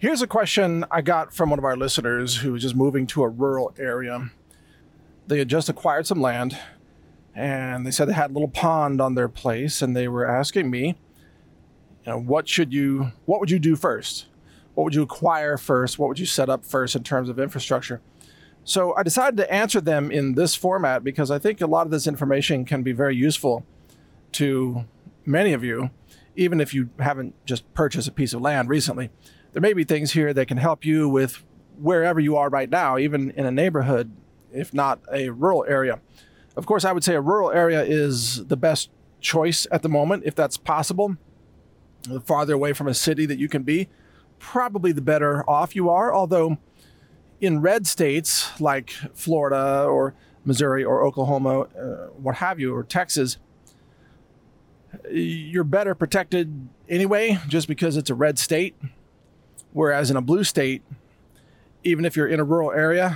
Here's a question I got from one of our listeners who was just moving to a rural area. They had just acquired some land, and they said they had a little pond on their place, and they were asking me, what would you do first? What would you acquire first? What would you set up first in terms of infrastructure? So I decided to answer them in this format because I think a lot of this information can be very useful to many of you, even if you haven't just purchased a piece of land recently. There may be things here that can help you with wherever you are right now, even in a neighborhood, if not a rural area. Of course, I would say a rural area is the best choice at the moment, if that's possible. The farther away from a city that you can be, probably the better off you are. Although in red states like Florida or Missouri or Oklahoma, what have you, or Texas, you're better protected anyway, just because it's a red state. Whereas in a blue state, even if you're in a rural area,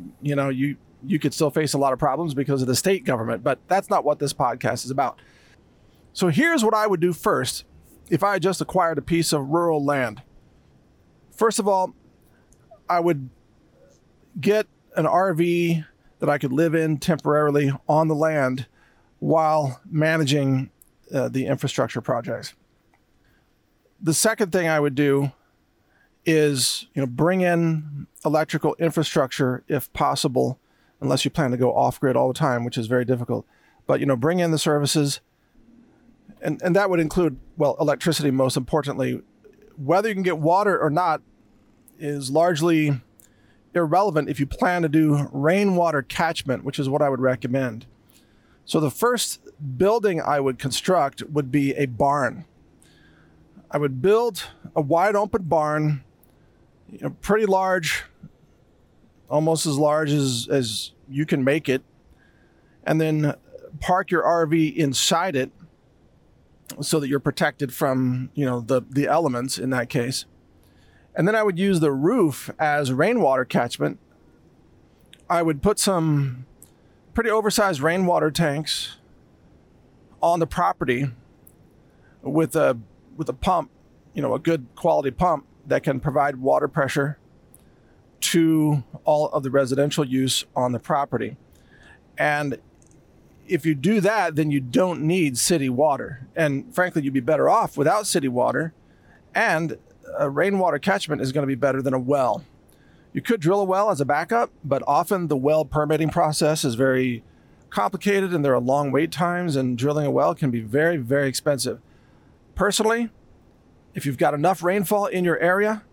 you could still face a lot of problems because of the state government. But that's not what this podcast is about. So here's what I would do first if I just acquired a piece of rural land. First of all, I would get an RV that I could live in temporarily on the land while managing the infrastructure projects. The second thing I would do is, bring in electrical infrastructure if possible, unless you plan to go off grid all the time, which is very difficult. But, bring in the services, and that would include, electricity most importantly. Whether you can get water or not is largely irrelevant if you plan to do rainwater catchment, which is what I would recommend. So the first building I would construct would be a barn. I would build a wide open barn, pretty large, almost as large as you can make it, and then park your RV inside it so that you're protected from, the elements in that case. And then I would use the roof as rainwater catchment. I would put some pretty oversized rainwater tanks on the property with a pump, a good quality pump that can provide water pressure to all of the residential use on the property. And if you do that, then you don't need city water. And frankly, you'd be better off without city water. And a rainwater catchment is going to be better than a well. You could drill a well as a backup, but often the well permitting process is very complicated and there are long wait times, and drilling a well can be very, very expensive. Personally, if you've got enough rainfall in your area,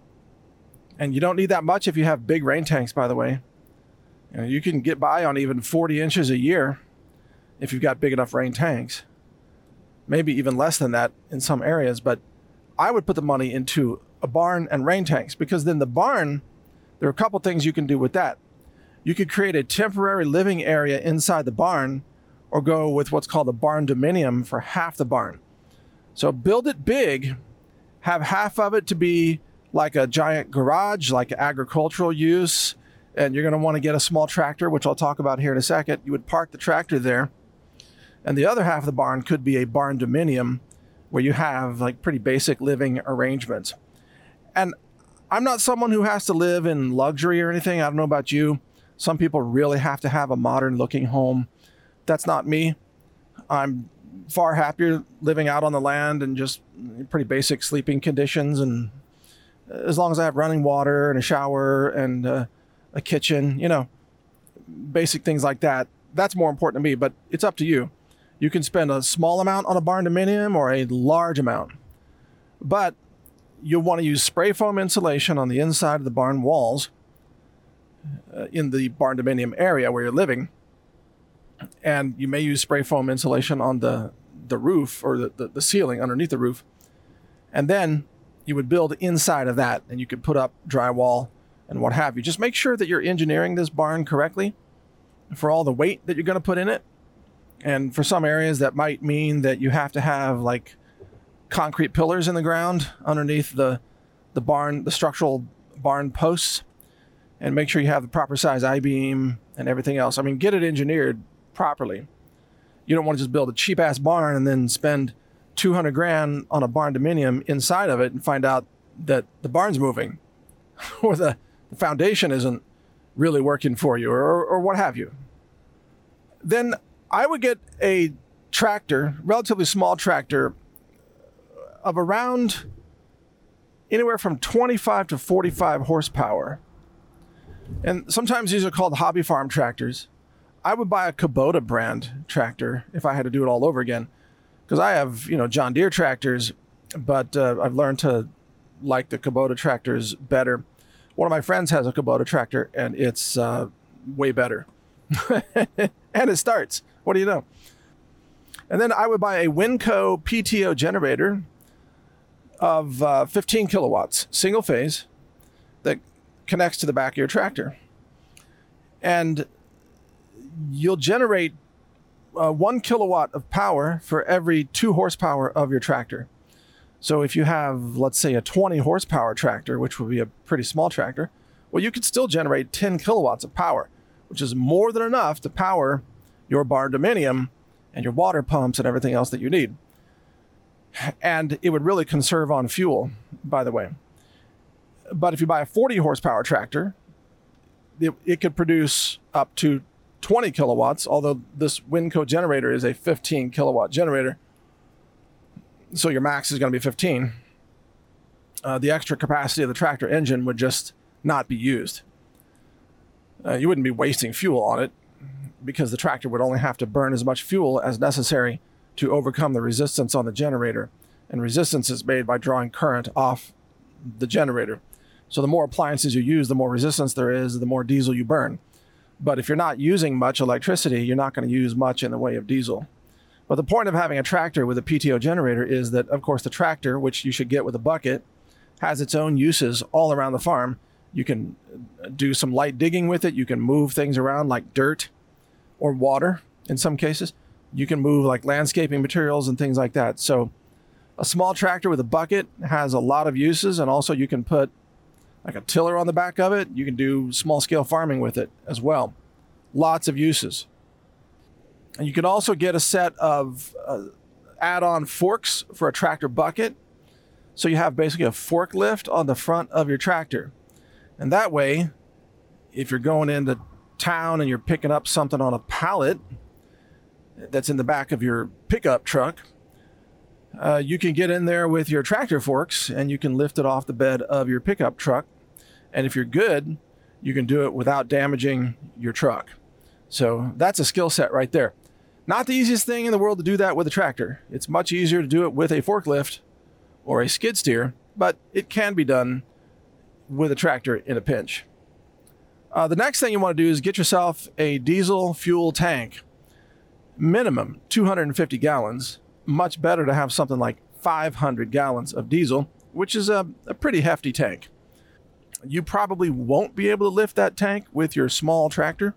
and you don't need that much if you have big rain tanks, by the way, you can get by on even 40 inches a year if you've got big enough rain tanks, maybe even less than that in some areas. But I would put the money into a barn and rain tanks, because then the barn, there are a couple things you can do with that. You could create a temporary living area inside the barn, or go with what's called a barn dominium for half the barn. So build it big, have half of it to be like a giant garage, like agricultural use, and you're going to want to get a small tractor, which I'll talk about here in a second. You would park the tractor there, and the other half of the barn could be a barn dominium where you have like pretty basic living arrangements. And I'm not someone who has to live in luxury or anything. I don't know about you. Some people really have to have a modern looking home. That's not me. I'm far happier living out on the land and just pretty basic sleeping conditions. And as long as I have running water and a shower and a kitchen, basic things like that, that's more important to me, but it's up to you. You can spend a small amount on a barn dominium or a large amount, but you'll want to use spray foam insulation on the inside of the barn walls in the barn dominium area where you're living. And you may use spray foam insulation on the roof or the ceiling underneath the roof. And then you would build inside of that, and you could put up drywall and what have you. Just make sure that you're engineering this barn correctly for all the weight that you're going to put in it. And for some areas that might mean that you have to have like concrete pillars in the ground underneath the barn, the structural barn posts, and make sure you have the proper size I-beam and everything else. I mean, get it engineered properly. You don't want to just build a cheap ass barn and then spend $200,000 on a barn dominium inside of it and find out that the barn's moving or the foundation isn't really working for you or what have you, then I would get a tractor, relatively small tractor of around anywhere from 25 to 45 horsepower. And sometimes these are called hobby farm tractors. I would buy a Kubota brand tractor if I had to do it all over again, because I have, John Deere tractors, but I've learned to like the Kubota tractors better. One of my friends has a Kubota tractor, and it's way better. And it starts. What do you know? And then I would buy a Winco PTO generator of 15 kilowatts, single phase, that connects to the back of your tractor. And you'll generate 1 kilowatt of power for every 2 horsepower of your tractor. So if you have, let's say, a 20 horsepower tractor, which would be a pretty small tractor, well, you could still generate 10 kilowatts of power, which is more than enough to power your barn dominium and your water pumps and everything else that you need. And it would really conserve on fuel, by the way. But if you buy a 40 horsepower tractor, it could produce up to 20 kilowatts, although this Winco generator is a 15 kilowatt generator. So your max is going to be 15. The extra capacity of the tractor engine would just not be used. You wouldn't be wasting fuel on it, because the tractor would only have to burn as much fuel as necessary to overcome the resistance on the generator. And resistance is made by drawing current off the generator. So the more appliances you use, the more resistance there is, the more diesel you burn. But if you're not using much electricity, you're not going to use much in the way of diesel. But the point of having a tractor with a PTO generator is that, of course, the tractor, which you should get with a bucket, has its own uses all around the farm. You can do some light digging with it. You can move things around like dirt or water in some cases. You can move like landscaping materials and things like that. So a small tractor with a bucket has a lot of uses, and also you can put like a tiller on the back of it. You can do small scale farming with it as well. Lots of uses. And you can also get a set of add-on forks for a tractor bucket. So you have basically a forklift on the front of your tractor. And that way, if you're going into town and you're picking up something on a pallet that's in the back of your pickup truck, you can get in there with your tractor forks and you can lift it off the bed of your pickup truck. And if you're good, you can do it without damaging your truck. So that's a skill set right there. Not the easiest thing in the world to do that with a tractor. It's much easier to do it with a forklift or a skid steer, but it can be done with a tractor in a pinch. The next thing you want to do is get yourself a diesel fuel tank. Minimum 250 gallons. Much better to have something like 500 gallons of diesel, which is a pretty hefty tank. You probably won't be able to lift that tank with your small tractor.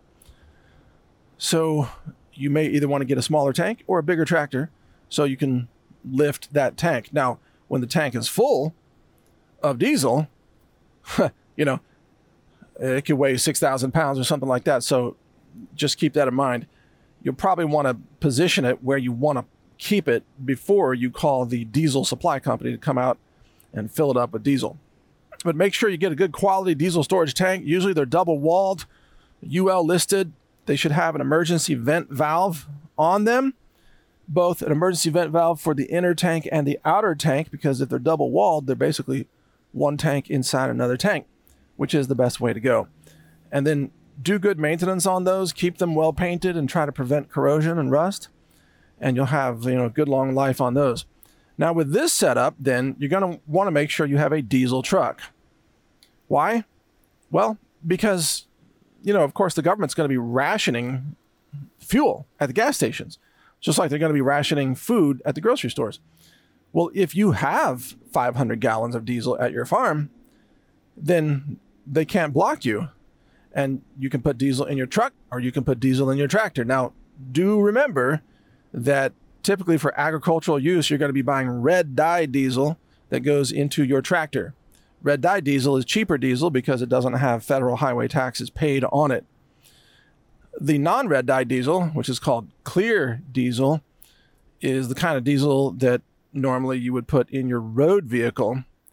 So you may either want to get a smaller tank or a bigger tractor so you can lift that tank. Now, when the tank is full of diesel, it could weigh 6,000 pounds or something like that. So just keep that in mind. You'll probably want to position it where you want to keep it before you call the diesel supply company to come out and fill it up with diesel. But make sure you get a good quality diesel storage tank. Usually they're double walled, UL listed. They should have an emergency vent valve on them, both an emergency vent valve for the inner tank and the outer tank, because if they're double walled, they're basically one tank inside another tank, which is the best way to go. And then do good maintenance on those, keep them well painted and try to prevent corrosion and rust, and you'll have, good long life on those. Now with this setup, then you're going to want to make sure you have a diesel truck. Why? Well, because, of course the government's going to be rationing fuel at the gas stations, just like they're going to be rationing food at the grocery stores. Well, if you have 500 gallons of diesel at your farm, then they can't block you. And you can put diesel in your truck or you can put diesel in your tractor. Now, do remember that typically for agricultural use, you're going to be buying red dye diesel that goes into your tractor. Red dye diesel is cheaper diesel because it doesn't have federal highway taxes paid on it. The non-red dye diesel, which is called clear diesel, is the kind of diesel that normally you would put in your road vehicle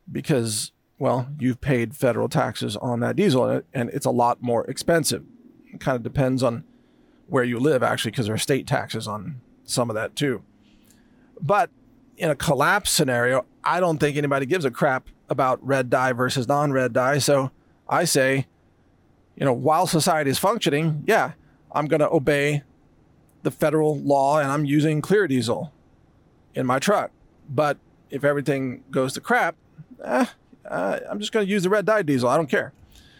because, well, you've paid federal taxes on that diesel, and it's a lot more expensive. It kind of depends on where you live, actually, because there are state taxes on some of that too. But in a collapse scenario, I don't think anybody gives a crap about red dye versus non-red dye. So I say, while society is functioning, yeah, I'm going to obey the federal law and I'm using clear diesel in my truck. But if everything goes to crap, I'm just going to use the red dye diesel. I don't care.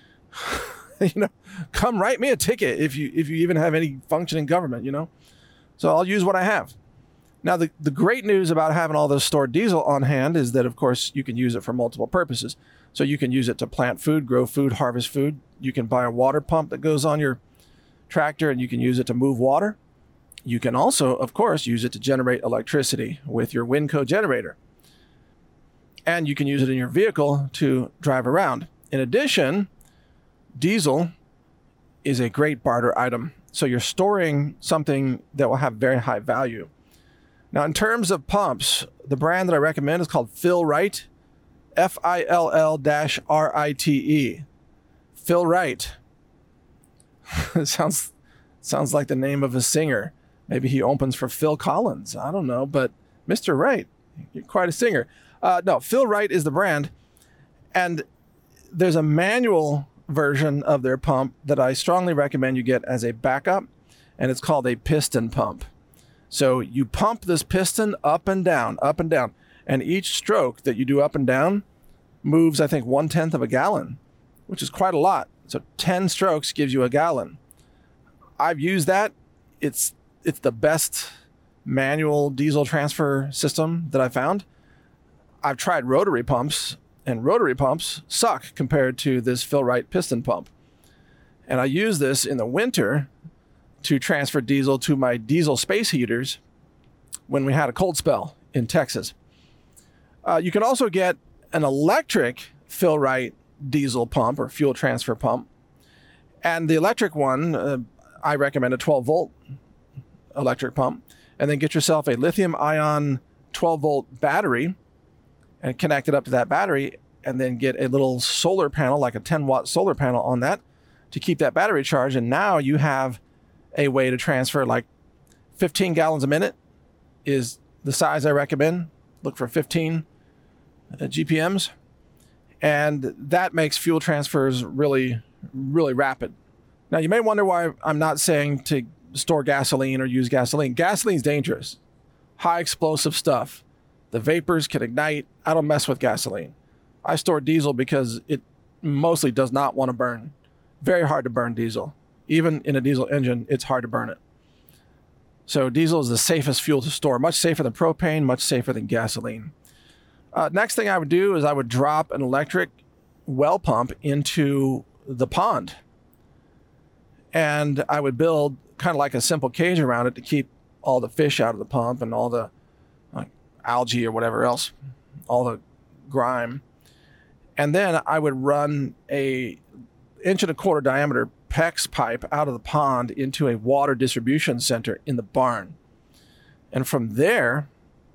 Come write me a ticket if you even have any functioning government, So I'll use what I have. Now, the great news about having all this stored diesel on hand is that, of course, you can use it for multiple purposes. So you can use it to plant food, grow food, harvest food. You can buy a water pump that goes on your tractor and you can use it to move water. You can also, of course, use it to generate electricity with your Winco generator. And you can use it in your vehicle to drive around. In addition, diesel is a great barter item. So you're storing something that will have very high value. Now, in terms of pumps, the brand that I recommend is called Fill-Rite, Fill-Rite. Fill-Rite. It sounds like the name of a singer. Maybe he opens for Phil Collins. I don't know, but Mr. Wright, you're quite a singer. No, Fill-Rite is the brand. And there's a manual version of their pump that I strongly recommend you get as a backup, and it's called a piston pump. So you pump this piston up and down, and each stroke that you do up and down moves, I think, 1/10 of a gallon, which is quite a lot. So 10 strokes gives you a gallon. I've used that. It's the best manual diesel transfer system that I found. I've tried rotary pumps, and rotary pumps suck compared to this Fill-Rite piston pump. And I use this in the winter to transfer diesel to my diesel space heaters when we had a cold spell in Texas. You can also get an electric Fill-Rite diesel pump or fuel transfer pump. And the electric one, I recommend a 12-volt electric pump. And then get yourself a lithium-ion 12-volt battery and connect it up to that battery, and then get a little solar panel, like a 10-watt solar panel on that to keep that battery charged. And now you have a way to transfer like 15 gallons a minute is the size I recommend. Look for 15 GPMs. And that makes fuel transfers really, really rapid. Now, you may wonder why I'm not saying to store gasoline or use gasoline. Gasoline's dangerous. High explosive stuff. The vapors can ignite. I don't mess with gasoline. I store diesel because it mostly does not want to burn. Very hard to burn diesel. Even in a diesel engine, it's hard to burn it. So diesel is the safest fuel to store. Much safer than propane, much safer than gasoline. Next thing I would do is I would drop an electric well pump into the pond. And I would build kind of like a simple cage around it to keep all the fish out of the pump and all the algae or whatever else, all the grime. And then I would run a 1.25 inch diameter PEX pipe out of the pond into a water distribution center in the barn. And from there,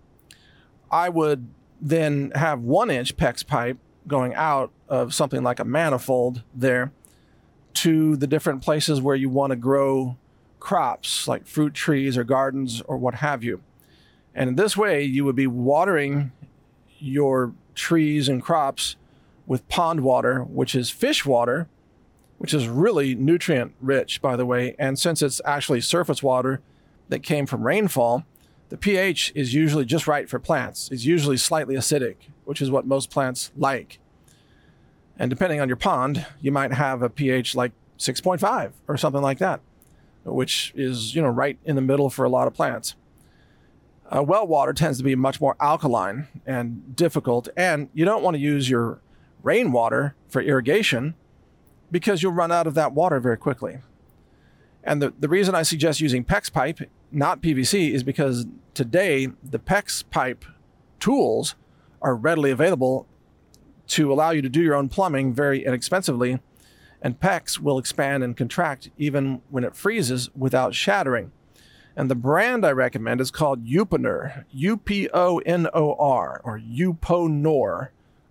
I would then have 1-inch PEX pipe going out of something like a manifold there to the different places where you want to grow crops, like fruit trees or gardens or what have you. And in this way, you would be watering your trees and crops with pond water, which is fish water, which is really nutrient rich, by the way. And since it's actually surface water that came from rainfall, the pH is usually just right for plants. It's usually slightly acidic, which is what most plants like. And depending on your pond, you might have a pH like 6.5 or something like that, which is, right in the middle for a lot of plants. Well water tends to be much more alkaline and difficult, and you don't want to use your rainwater for irrigation because you'll run out of that water very quickly. And the reason I suggest using PEX pipe, not PVC, is because today the PEX pipe tools are readily available to allow you to do your own plumbing very inexpensively, and PEX will expand and contract even when it freezes without shattering. And the brand I recommend is called Uponor, Uponor, or Uponor.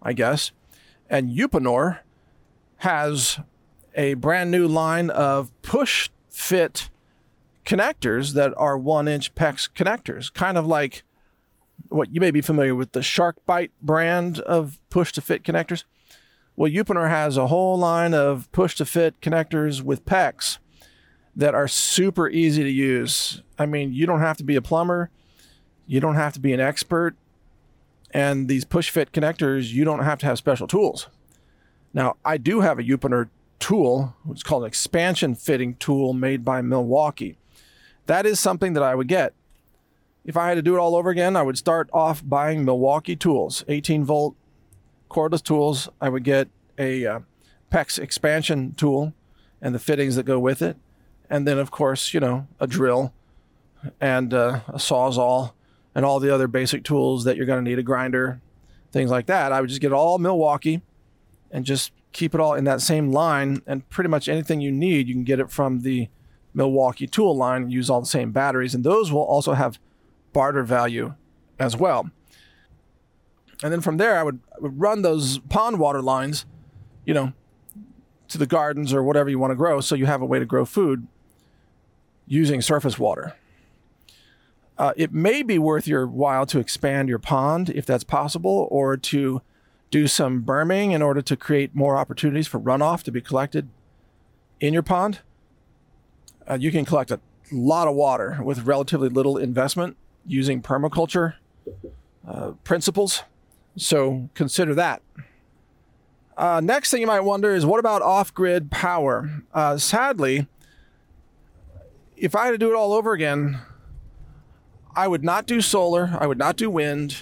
I guess. And Uponor has a brand new line of push fit connectors that are 1-inch PEX connectors, kind of like what you may be familiar with the SharkBite brand of push to fit connectors. Well, Uponor has a whole line of push to fit connectors with PEX that are super easy to use. I mean, you don't have to be a plumber. You don't have to be an expert. And these push fit connectors, you don't have to have special tools. Now, I do have a Uponor tool, which is called an expansion fitting tool made by Milwaukee. That is something that I would get. If I had to do it all over again, I would start off buying Milwaukee tools, 18-volt cordless tools. I would get a PEX expansion tool and the fittings that go with it. And then, of course, a drill and a Sawzall and all the other basic tools that you're going to need, a grinder, things like that. I would just get all Milwaukee and just keep it all in that same line. And pretty much anything you need, you can get it from the Milwaukee tool line and use all the same batteries. And those will also have barter value as well. And then from there, I would run those pond water lines, to the gardens or whatever you want to grow, so you have a way to grow food using surface water. It may be worth your while to expand your pond if that's possible, or to do some berming in order to create more opportunities for runoff to be collected in your pond. You can collect a lot of water with relatively little investment using permaculture principles. So consider that. Next thing you might wonder is, what about off-grid power? Sadly, if I had to do it all over again, I would not do solar. I would not do wind.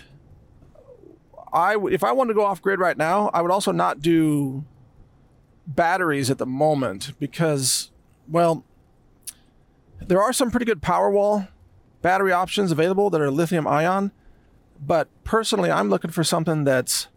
If I wanted to go off-grid right now, I would also not do batteries at the moment because, well, there are some pretty good Powerwall battery options available that are lithium ion. But personally, I'm looking for something that's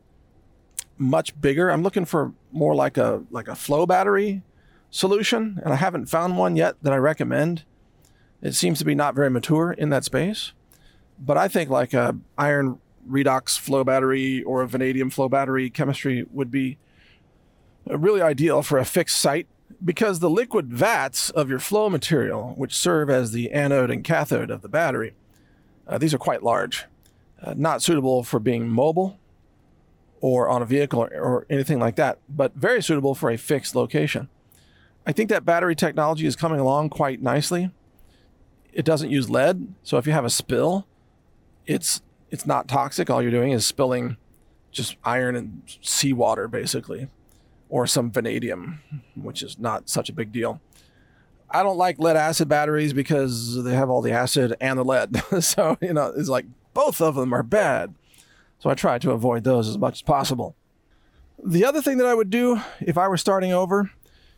much bigger. I'm looking for more like a flow battery solution, and I haven't found one yet that I recommend. It seems to be not very mature in that space. But I think like a iron redox flow battery or a vanadium flow battery chemistry would be really ideal for a fixed site, because the liquid vats of your flow material, which serve as the anode and cathode of the battery, these are quite large. Not suitable for being mobile or on a vehicle or anything like that, but very suitable for a fixed location. I think that battery technology is coming along quite nicely. It doesn't use lead, so if you have a spill, it's not toxic. All you're doing is spilling just iron and seawater, basically, or some vanadium, which is not such a big deal. I don't like lead acid batteries because they have all the acid and the lead. So, it's like both of them are bad. So I try to avoid those as much as possible. The other thing that I would do if I were starting over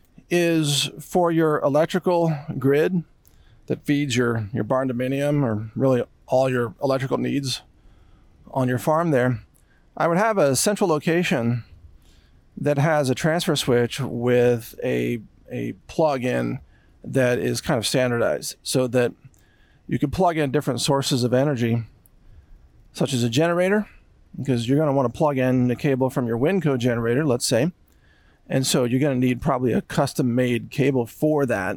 is for your electrical grid that feeds your barn dominium, or really all your electrical needs on your farm there, I would have a central location that has a transfer switch with a plug-in that is kind of standardized, so that you can plug in different sources of energy, such as a generator, because you're going to want to plug in the cable from your Winco generator, let's say. And so you're going to need probably a custom-made cable for that,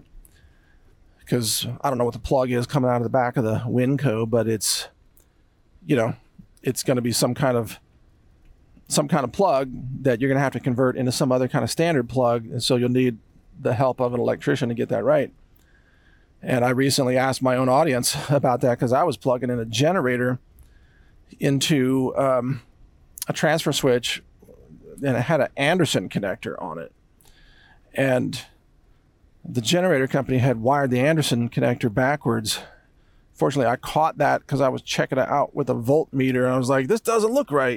because I don't know what the plug is coming out of the back of the Winco, but it's going to be some kind of plug that you're going to have to convert into some other kind of standard plug. And so you'll need the help of an electrician to get that right. And I recently asked my own audience about that, because I was plugging in a generator into a transfer switch, and it had an Anderson connector on it. And the generator company had wired the Anderson connector backwards. Fortunately, I caught that because I was checking it out with a voltmeter, and I was like, this doesn't look right,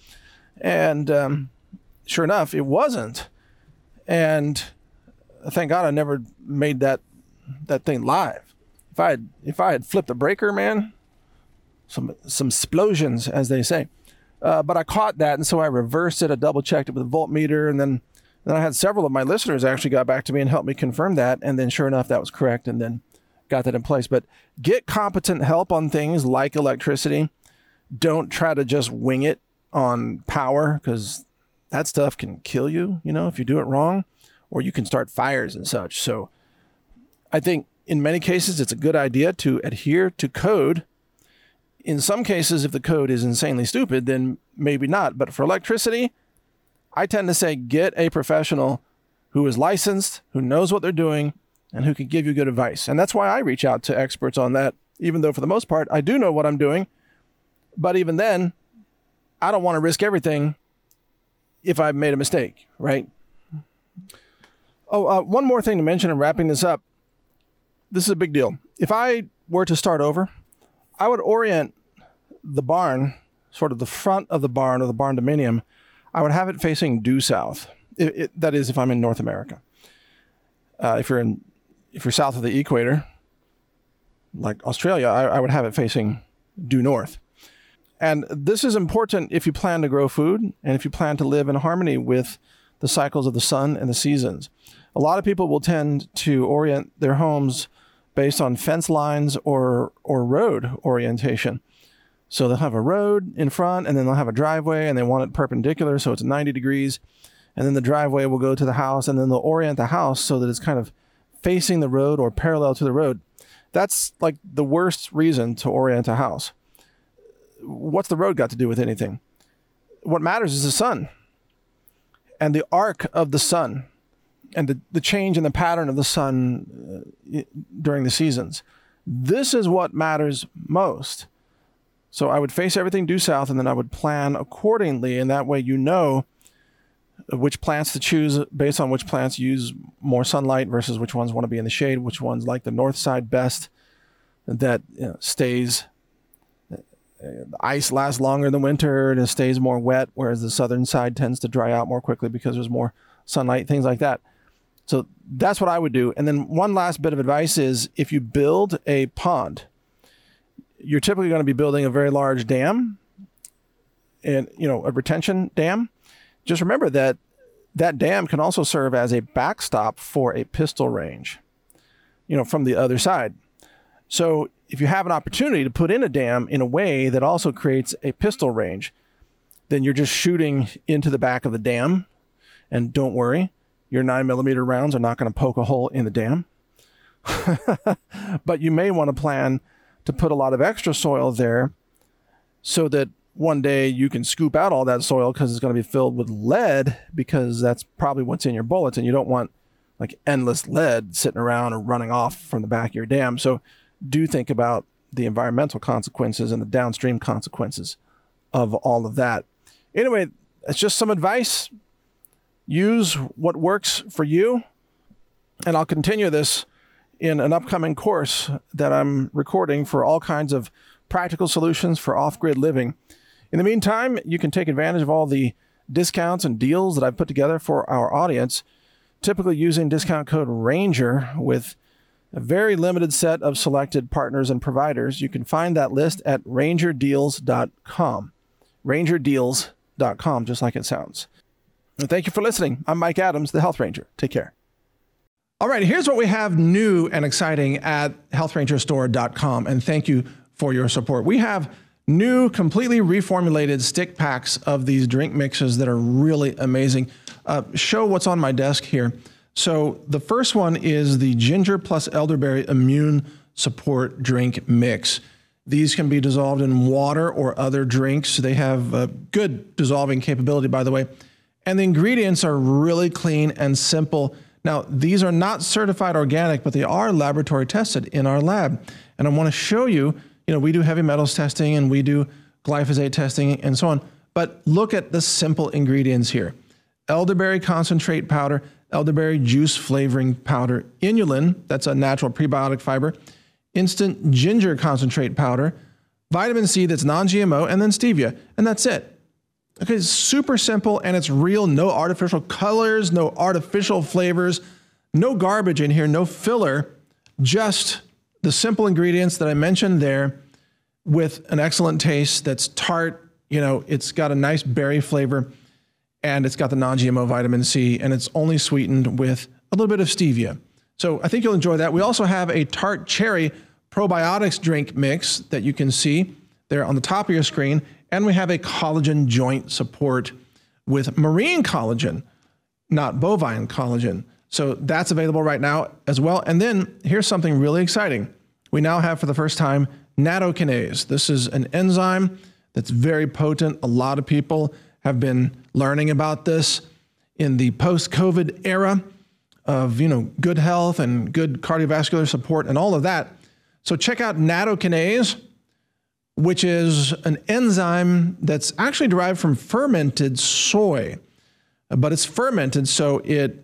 And sure enough, it wasn't. And thank God I never made that thing live. If I had flipped the breaker, man, some explosions, as they say. But I caught that, and so I reversed it. I double checked it with a voltmeter, and then I had several of my listeners actually got back to me and helped me confirm that. And then sure enough, that was correct, and then got that in place. But get competent help on things like electricity. Don't try to just wing it on power because that stuff can kill you, if you do it wrong, or you can start fires and such. So I think in many cases, it's a good idea to adhere to code. In some cases, if the code is insanely stupid, then maybe not. But for electricity, I tend to say get a professional who is licensed, who knows what they're doing, and who can give you good advice. And that's why I reach out to experts on that, even though for the most part, I do know what I'm doing. But even then, I don't want to risk everything if I've made a mistake, right? Oh, one more thing to mention in wrapping this up. This is a big deal. If I were to start over, I would orient the barn, sort of the front of the barn or the barn dominium, I would have it facing due south. That is, if I'm in North America. If you're south of the equator, like Australia, I would have it facing due north. And this is important if you plan to grow food and if you plan to live in harmony with the cycles of the sun and the seasons. A lot of people will tend to orient their homes based on fence lines or road orientation. So they'll have a road in front and then they'll have a driveway and they want it perpendicular so it's 90 degrees. And then the driveway will go to the house and then they'll orient the house so that it's kind of facing the road or parallel to the road. That's like the worst reason to orient a house. What's the road got to do with anything? What matters is the sun and the arc of the sun and the change in the pattern of the sun during the seasons. This is what matters most. So I would face everything due south and then I would plan accordingly. And that way, which plants to choose based on which plants use more sunlight versus which ones want to be in the shade, which ones like the north side best that stays. The ice lasts longer in the winter and it stays more wet, whereas the southern side tends to dry out more quickly because there's more sunlight, things like that. So that's what I would do. And then one last bit of advice is if you build a pond, you're typically going to be building a very large dam and, a retention dam. Just remember that dam can also serve as a backstop for a pistol range, from the other side. So if you have an opportunity to put in a dam in a way that also creates a pistol range, then you're just shooting into the back of the dam. And don't worry, your 9mm rounds are not going to poke a hole in the dam. But you may want to plan to put a lot of extra soil there so that one day you can scoop out all that soil because it's going to be filled with lead because that's probably what's in your bullets. And you don't want like endless lead sitting around or running off from the back of your dam. So do think about the environmental consequences and the downstream consequences of all of that. Anyway, it's just some advice. Use what works for you. And I'll continue this in an upcoming course that I'm recording for all kinds of practical solutions for off-grid living. In the meantime, you can take advantage of all the discounts and deals that I've put together for our audience, typically using discount code RANGER with a very limited set of selected partners and providers. You can find that list at rangerdeals.com. rangerdeals.com, just like it sounds. And thank you for listening. I'm Mike Adams, the Health Ranger. Take care. All right, here's what we have new and exciting at healthrangerstore.com. And thank you for your support. We have new, completely reformulated stick packs of these drink mixes that are really amazing. Show what's on my desk here. So the first one is the Ginger plus Elderberry Immune Support Drink Mix. These can be dissolved in water or other drinks. They have good dissolving capability, by the way. And the ingredients are really clean and simple. Now, these are not certified organic, but they are laboratory tested in our lab. And I want to show you, we do heavy metals testing and we do glyphosate testing and so on. But look at the simple ingredients here. Elderberry concentrate powder, elderberry juice flavoring powder, inulin, that's a natural prebiotic fiber, instant ginger concentrate powder, vitamin C that's non-GMO, and then stevia. And that's it. Okay, it's super simple and it's real, no artificial colors, no artificial flavors, no garbage in here, no filler, just the simple ingredients that I mentioned there with an excellent taste that's tart, it's got a nice berry flavor and it's got the non-GMO vitamin C and it's only sweetened with a little bit of stevia. So I think you'll enjoy that. We also have a tart cherry probiotics drink mix that you can see there on the top of your screen. And we have a collagen joint support with marine collagen, not bovine collagen. So that's available right now as well. And then here's something really exciting. We now have, for the first time, nattokinase. This is an enzyme that's very potent. A lot of people have been learning about this in the post-COVID era of, good health and good cardiovascular support and all of that. So check out nattokinase, which is an enzyme that's actually derived from fermented soy, but it's fermented, so it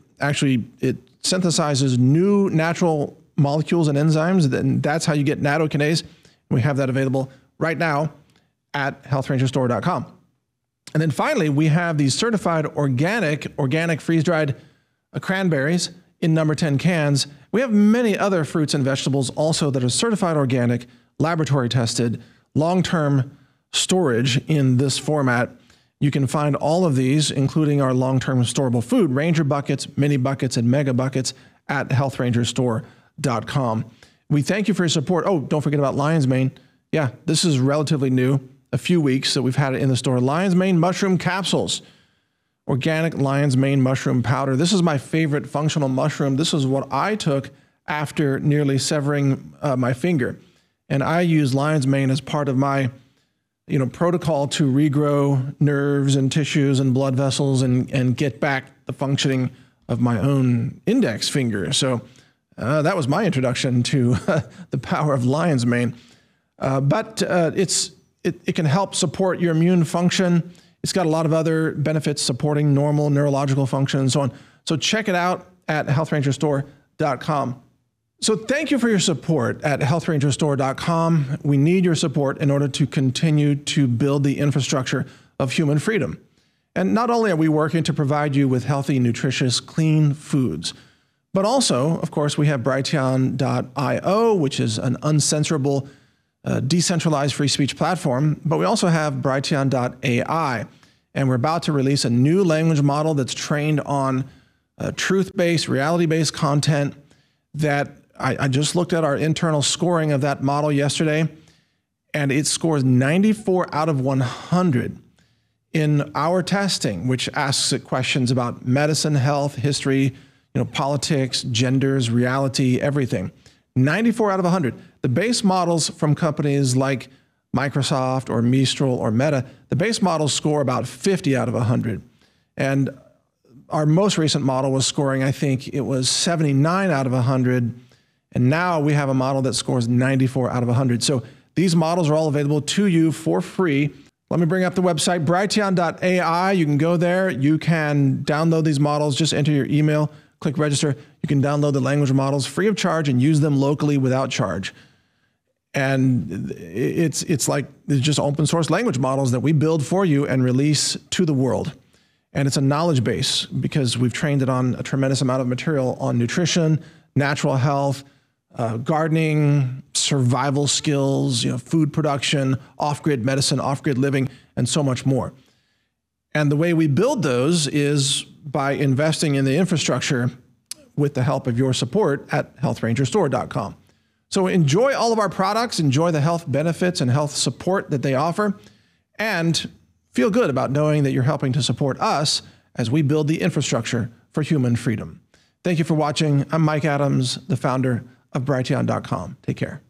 synthesizes new natural molecules and enzymes, and that's how you get nattokinase. We have that available right now at healthrangerstore.com. And then finally, we have these certified organic freeze-dried cranberries in number 10 cans. We have many other fruits and vegetables also that are certified organic, laboratory tested, long-term storage in this format. You can find all of these, including our long-term storable food, Ranger buckets, mini buckets, and mega buckets at healthrangerstore.com. We thank you for your support. Oh, don't forget about Lion's Mane. Yeah, this is relatively new, a few weeks that we've had it in the store. Lion's Mane mushroom capsules, organic lion's mane mushroom powder. This is my favorite functional mushroom. This is what I took after nearly severing my finger. And I use lion's mane as part of my protocol to regrow nerves and tissues and blood vessels and get back the functioning of my own index finger. So that was my introduction to the power of lion's mane. But it can help support your immune function. It's got a lot of other benefits supporting normal neurological function and so on. So check it out at healthrangerstore.com. So thank you for your support at healthrangerstore.com. We need your support in order to continue to build the infrastructure of human freedom. And not only are we working to provide you with healthy, nutritious, clean foods, but also, of course, we have Brighteon.io, which is an uncensorable, decentralized free speech platform, but we also have Brighteon.ai, and we're about to release a new language model that's trained on truth-based, reality-based content that I just looked at our internal scoring of that model yesterday, and it scores 94 out of 100 in our testing, which asks it questions about medicine, health, history, politics, genders, reality, everything. 94 out of 100. The base models from companies like Microsoft or Mistral or Meta, the base models score about 50 out of 100. And our most recent model was scoring, I think it was 79 out of 100. And now we have a model that scores 94 out of 100. So these models are all available to you for free. Let me bring up the website, Brighteon.ai. You can go there. You can download these models. Just enter your email, click register. You can download the language models free of charge and use them locally without charge. And it's just open source language models that we build for you and release to the world. And it's a knowledge base because we've trained it on a tremendous amount of material on nutrition, natural health, gardening, survival skills, food production, off-grid medicine, off-grid living, and so much more. And the way we build those is by investing in the infrastructure with the help of your support at healthrangerstore.com. So enjoy all of our products, enjoy the health benefits and health support that they offer, and feel good about knowing that you're helping to support us as we build the infrastructure for human freedom. Thank you for watching. I'm Mike Adams, the founder of Brighteon.com. Take care.